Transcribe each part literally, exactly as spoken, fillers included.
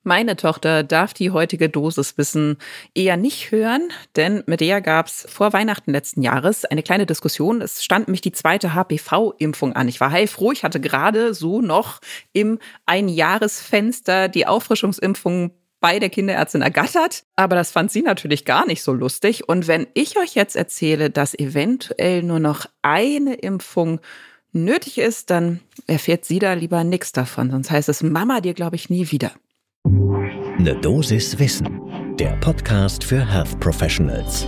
Meine Tochter darf die heutige Dosiswissen eher nicht hören, denn mit der gab es vor Weihnachten letzten Jahres eine kleine Diskussion. Es stand nämlich die zweite H P V-Impfung an. Ich war heilfroh, ich hatte gerade so noch im Einjahresfenster die Auffrischungsimpfung bei der Kinderärztin ergattert. Aber das fand sie natürlich gar nicht so lustig. Und wenn ich euch jetzt erzähle, dass eventuell nur noch eine Impfung nötig ist, dann erfährt sie da lieber nichts davon. Sonst heißt es, Mama, dir glaube ich nie wieder. Ne Dosis Wissen, der Podcast für Health Professionals.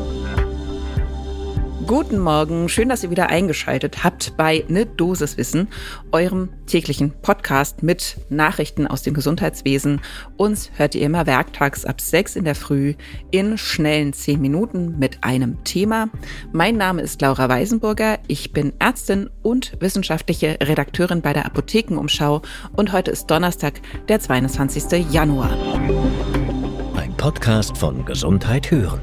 Guten Morgen, schön, dass ihr wieder eingeschaltet habt bei Ne Dosis Wissen, eurem täglichen Podcast mit Nachrichten aus dem Gesundheitswesen. Uns hört ihr immer werktags ab sechs in der Früh in schnellen zehn Minuten mit einem Thema. Mein Name ist Laura Weisenburger, ich bin Ärztin und wissenschaftliche Redakteurin bei der Apothekenumschau und heute ist Donnerstag, der zweiundzwanzigster Januar. Ein Podcast von Gesundheit hören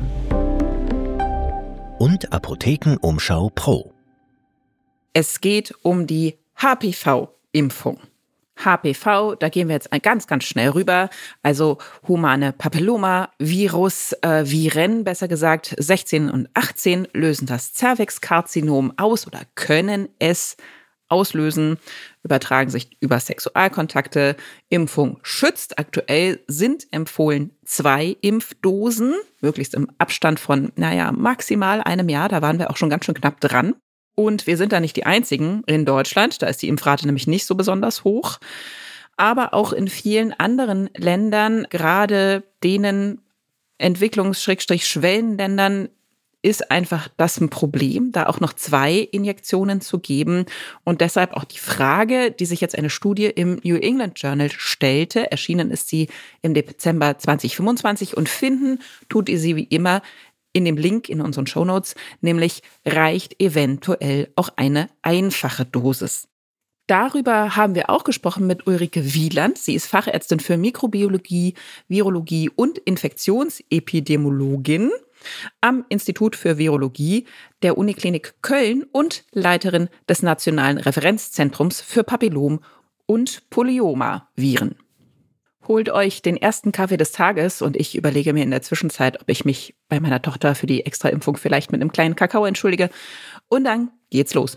und Apothekenumschau Pro. Es geht um die H P V-Impfung. H P V, da gehen wir jetzt ganz, ganz schnell rüber. Also humane Papilloma-Virus, äh, Viren, besser gesagt, sechzehn und achtzehn lösen das Zervixkarzinom aus oder können es auslösen, übertragen sich über Sexualkontakte. Impfung schützt. Aktuell sind empfohlen zwei Impfdosen, möglichst im Abstand von, naja, maximal einem Jahr. Da waren wir auch schon ganz schön knapp dran. Und wir sind da nicht die Einzigen in Deutschland. Da ist die Impfrate nämlich nicht so besonders hoch. Aber auch in vielen anderen Ländern, gerade denen Entwicklungs-Schwellenländern, ist einfach das ein Problem, da auch noch zwei Injektionen zu geben. Und deshalb auch die Frage, die sich jetzt eine Studie im New England Journal stellte, erschienen ist sie im Dezember zwanzig fünfundzwanzig und finden tut ihr sie wie immer in dem Link in unseren Shownotes, nämlich reicht eventuell auch eine einfache Dosis. Darüber haben wir auch gesprochen mit Ulrike Wieland. Sie ist Fachärztin für Mikrobiologie, Virologie und Infektionsepidemiologin am Institut für Virologie der Uniklinik Köln und Leiterin des Nationalen Referenzzentrums für Papillom- und Polyoma-Viren. Holt euch den ersten Kaffee des Tages und ich überlege mir in der Zwischenzeit, ob ich mich bei meiner Tochter für die Extraimpfung vielleicht mit einem kleinen Kakao entschuldige. Und dann geht's los.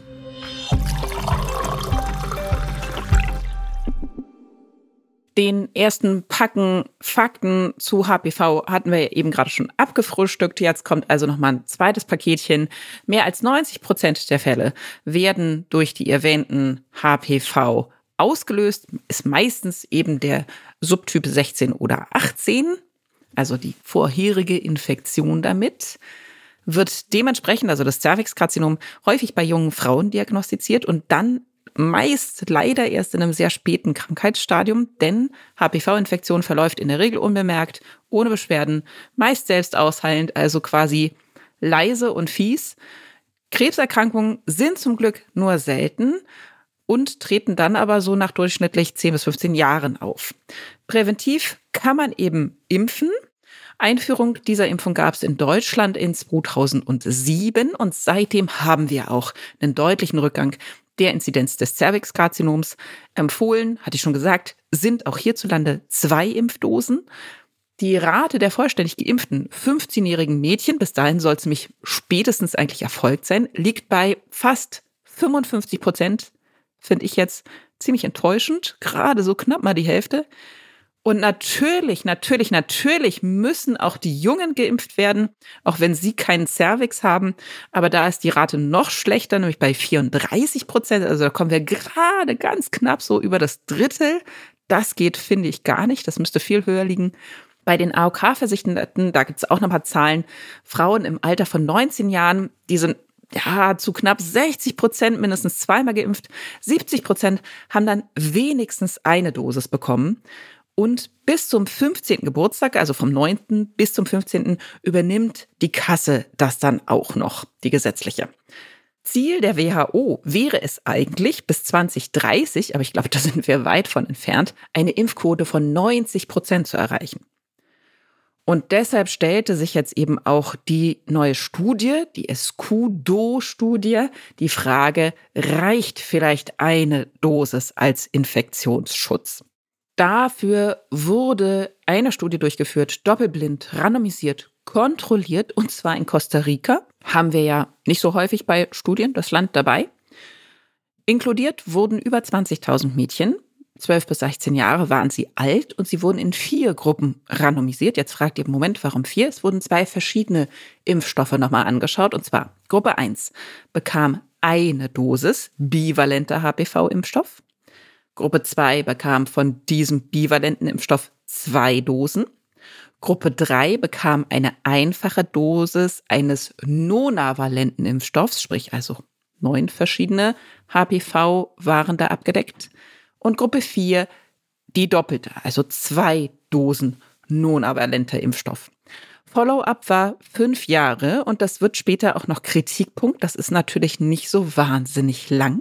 Den ersten Packen Fakten zu H P V hatten wir eben gerade schon abgefrühstückt. Jetzt kommt also nochmal ein zweites Paketchen. Mehr als neunzig Prozent der Fälle werden durch die erwähnten H P V ausgelöst. Ist meistens eben der Subtyp sechzehn oder achtzehn, also die vorherige Infektion damit. Wird dementsprechend, also das Zervixkarzinom, häufig bei jungen Frauen diagnostiziert und dann meist leider erst in einem sehr späten Krankheitsstadium, denn H P V-Infektion verläuft in der Regel unbemerkt, ohne Beschwerden, meist selbst ausheilend, also quasi leise und fies. Krebserkrankungen sind zum Glück nur selten und treten dann aber so nach durchschnittlich zehn bis fünfzehn Jahren auf. Präventiv kann man eben impfen. Einführung dieser Impfung gab es in Deutschland in zweitausendsieben und seitdem haben wir auch einen deutlichen Rückgang der Inzidenz des Zervixkarzinoms. Empfohlen, hatte ich schon gesagt, sind auch hierzulande zwei Impfdosen. Die Rate der vollständig geimpften fünfzehnjährigen Mädchen, bis dahin soll es nämlich spätestens eigentlich erfolgt sein, liegt bei fast fünfundfünfzig Prozent. Finde ich jetzt ziemlich enttäuschend, gerade so knapp mal die Hälfte. Und natürlich, natürlich, natürlich müssen auch die Jungen geimpft werden, auch wenn sie keinen Zervix haben. Aber da ist die Rate noch schlechter, nämlich bei vierunddreißig Prozent. Also da kommen wir gerade ganz knapp so über das Drittel. Das geht, finde ich, gar nicht. Das müsste viel höher liegen. Bei den A O K-Versicherten, da gibt es auch noch mal Zahlen. Frauen im Alter von neunzehn Jahren, die sind ja zu knapp sechzig Prozent mindestens zweimal geimpft. siebzig Prozent haben dann wenigstens eine Dosis bekommen. Und bis zum fünfzehnten Geburtstag, also vom neunten bis zum fünfzehnten, übernimmt die Kasse das dann auch noch, die gesetzliche. Ziel der W H O wäre es eigentlich, bis zwanzig dreißig, aber ich glaube, da sind wir weit von entfernt, eine Impfquote von neunzig Prozent zu erreichen. Und deshalb stellte sich jetzt eben auch die neue Studie, die SCUDO-Studie, die Frage, reicht vielleicht eine Dosis als Infektionsschutz? Dafür wurde eine Studie durchgeführt, doppelblind, randomisiert, kontrolliert, und zwar in Costa Rica. Haben wir ja nicht so häufig bei Studien das Land dabei. Inkludiert wurden über zwanzigtausend Mädchen. zwölf bis sechzehn Jahre waren sie alt und sie wurden in vier Gruppen randomisiert. Jetzt fragt ihr, Moment, warum vier? Es wurden zwei verschiedene Impfstoffe nochmal angeschaut. Und zwar Gruppe eins bekam eine Dosis bivalenter H P V-Impfstoff. Gruppe zwei bekam von diesem bivalenten Impfstoff zwei Dosen. Gruppe drei bekam eine einfache Dosis eines nonavalenten Impfstoffs, sprich also neun verschiedene H P V waren da abgedeckt. Und Gruppe vier die doppelte, also zwei Dosen nonavalenter Impfstoff. Follow-up war fünf Jahre und das wird später auch noch Kritikpunkt. Das ist natürlich nicht so wahnsinnig lang.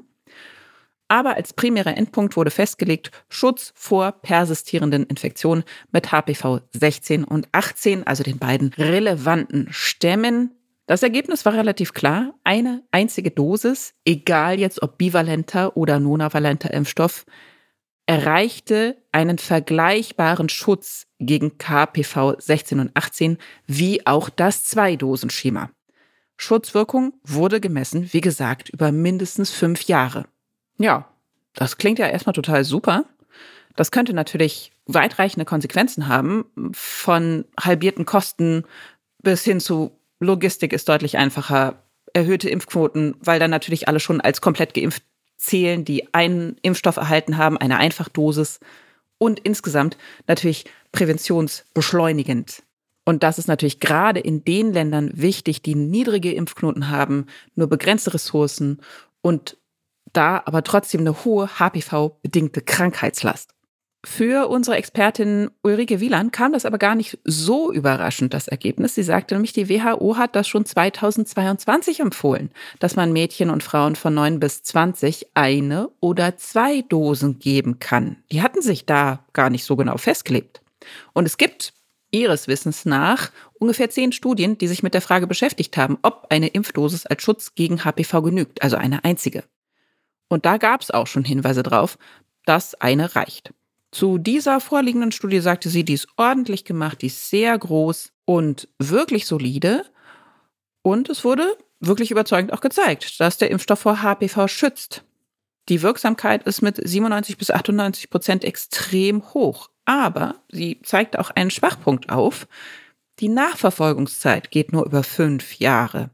Aber als primärer Endpunkt wurde festgelegt, Schutz vor persistierenden Infektionen mit H P V sechzehn und achtzehn, also den beiden relevanten Stämmen. Das Ergebnis war relativ klar. Eine einzige Dosis, egal jetzt ob bivalenter oder nonavalenter Impfstoff, erreichte einen vergleichbaren Schutz gegen H P V sechzehn und achtzehn wie auch das Zwei-Dosen-Schema. Schutzwirkung wurde gemessen, wie gesagt, über mindestens fünf Jahre. Ja, das klingt ja erstmal total super. Das könnte natürlich weitreichende Konsequenzen haben, von halbierten Kosten bis hin zu Logistik ist deutlich einfacher, erhöhte Impfquoten, weil dann natürlich alle schon als komplett geimpft zählen, die einen Impfstoff erhalten haben, eine Einfachdosis, und insgesamt natürlich präventionsbeschleunigend. Und das ist natürlich gerade in den Ländern wichtig, die niedrige Impfquoten haben, nur begrenzte Ressourcen und da aber trotzdem eine hohe H P V-bedingte Krankheitslast. Für unsere Expertin Ulrike Wieland kam das aber gar nicht so überraschend, das Ergebnis. Sie sagte nämlich, die W H O hat das schon zweitausendzweiundzwanzig empfohlen, dass man Mädchen und Frauen von neun bis zwanzig eine oder zwei Dosen geben kann. Die hatten sich da gar nicht so genau festgelegt. Und es gibt ihres Wissens nach ungefähr zehn Studien, die sich mit der Frage beschäftigt haben, ob eine Impfdosis als Schutz gegen H P V genügt, also eine einzige. Und da gab es auch schon Hinweise drauf, dass eine reicht. Zu dieser vorliegenden Studie sagte sie, die ist ordentlich gemacht, die ist sehr groß und wirklich solide. Und es wurde wirklich überzeugend auch gezeigt, dass der Impfstoff vor H P V schützt. Die Wirksamkeit ist mit siebenundneunzig bis achtundneunzig Prozent extrem hoch. Aber sie zeigt auch einen Schwachpunkt auf. Die Nachverfolgungszeit geht nur über fünf Jahre.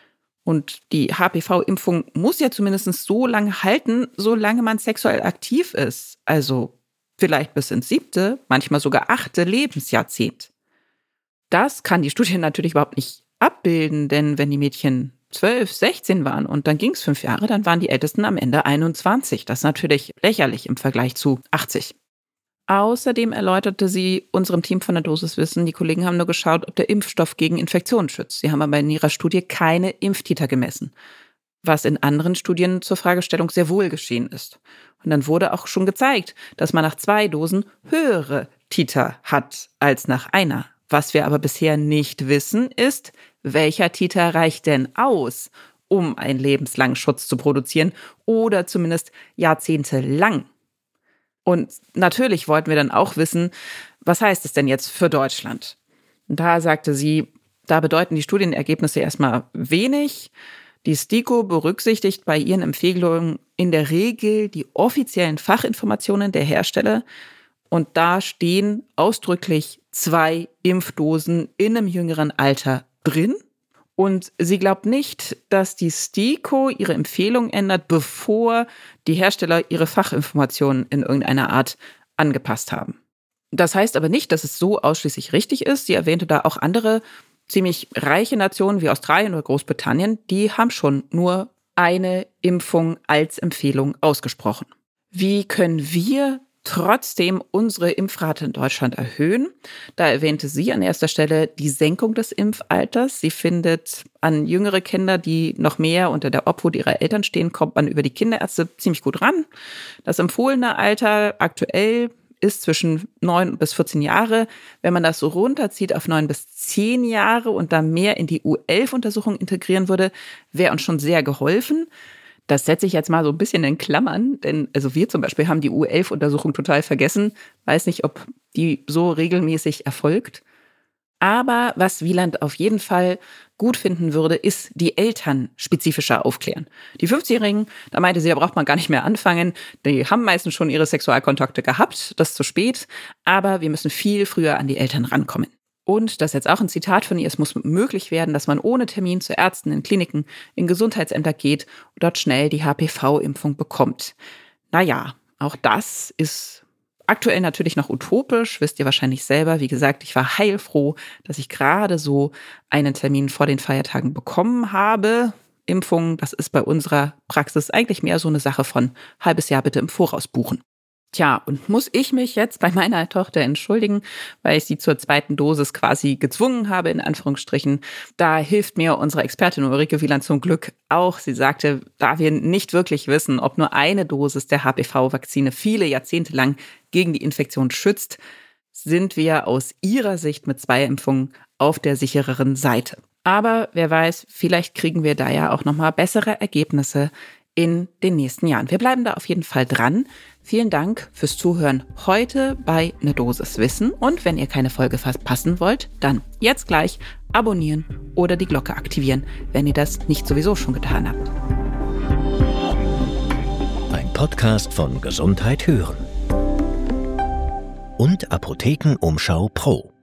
Und die H P V-Impfung muss ja zumindest so lange halten, solange man sexuell aktiv ist. Also vielleicht bis ins siebte, manchmal sogar achte Lebensjahrzehnt. Das kann die Studie natürlich überhaupt nicht abbilden, denn wenn die Mädchen zwölf, sechzehn waren und dann ging es fünf Jahre, dann waren die Ältesten am Ende einundzwanzig. Das ist natürlich lächerlich im Vergleich zu achtzig. Außerdem erläuterte sie unserem Team von der Dosiswissen, die Kollegen haben nur geschaut, ob der Impfstoff gegen Infektionen schützt. Sie haben aber in ihrer Studie keine Impftiter gemessen, was in anderen Studien zur Fragestellung sehr wohl geschehen ist. Und dann wurde auch schon gezeigt, dass man nach zwei Dosen höhere Titer hat als nach einer. Was wir aber bisher nicht wissen, ist, welcher Titer reicht denn aus, um einen lebenslangen Schutz zu produzieren oder zumindest jahrzehntelang. Und natürlich wollten wir dann auch wissen, was heißt es denn jetzt für Deutschland? Und da sagte sie, da bedeuten die Studienergebnisse erstmal wenig. Die STIKO berücksichtigt bei ihren Empfehlungen in der Regel die offiziellen Fachinformationen der Hersteller. Und da stehen ausdrücklich zwei Impfdosen in einem jüngeren Alter drin. Und sie glaubt nicht, dass die STIKO ihre Empfehlung ändert, bevor die Hersteller ihre Fachinformationen in irgendeiner Art angepasst haben. Das heißt aber nicht, dass es so ausschließlich richtig ist. Sie erwähnte da auch andere ziemlich reiche Nationen wie Australien oder Großbritannien, die haben schon nur eine Impfung als Empfehlung ausgesprochen. Wie können wir trotzdem unsere Impfrate in Deutschland erhöhen? Da erwähnte sie an erster Stelle die Senkung des Impfalters. Sie findet, an jüngere Kinder, die noch mehr unter der Obhut ihrer Eltern stehen, kommt man über die Kinderärzte ziemlich gut ran. Das empfohlene Alter aktuell ist zwischen neun bis vierzehn Jahre. Wenn man das so runterzieht auf neun bis zehn Jahre und dann mehr in die U elf Untersuchung integrieren würde, wäre uns schon sehr geholfen. Das setze ich jetzt mal so ein bisschen in Klammern, denn also wir zum Beispiel haben die U elf Untersuchung total vergessen. Weiß nicht, ob die so regelmäßig erfolgt. Aber was Wieland auf jeden Fall gut finden würde, ist die Eltern spezifischer aufklären. Die fünfzigjährigen, da meinte sie, da braucht man gar nicht mehr anfangen. Die haben meistens schon ihre Sexualkontakte gehabt, das ist zu spät. Aber wir müssen viel früher an die Eltern rankommen. Und das ist jetzt auch ein Zitat von ihr, es muss möglich werden, dass man ohne Termin zu Ärzten in Kliniken, in Gesundheitsämter geht und dort schnell die H P V-Impfung bekommt. Naja, auch das ist aktuell natürlich noch utopisch, wisst ihr wahrscheinlich selber. Wie gesagt, ich war heilfroh, dass ich gerade so einen Termin vor den Feiertagen bekommen habe. Impfung, das ist bei unserer Praxis eigentlich mehr so eine Sache von halbes Jahr bitte im Voraus buchen. Tja, und muss ich mich jetzt bei meiner Tochter entschuldigen, weil ich sie zur zweiten Dosis quasi gezwungen habe, in Anführungsstrichen. Da hilft mir unsere Expertin Ulrike Wieland zum Glück auch. Sie sagte, da wir nicht wirklich wissen, ob nur eine Dosis der H P V-Vakzine viele Jahrzehnte lang gegen die Infektion schützt, sind wir aus ihrer Sicht mit zwei Impfungen auf der sichereren Seite. Aber wer weiß, vielleicht kriegen wir da ja auch nochmal bessere Ergebnisse in den nächsten Jahren. Wir bleiben da auf jeden Fall dran. Vielen Dank fürs Zuhören heute bei Ne Dosis Wissen. Und wenn ihr keine Folge verpassen wollt, dann jetzt gleich abonnieren oder die Glocke aktivieren, wenn ihr das nicht sowieso schon getan habt. Ein Podcast von Gesundheit hören und Apothekenumschau Pro.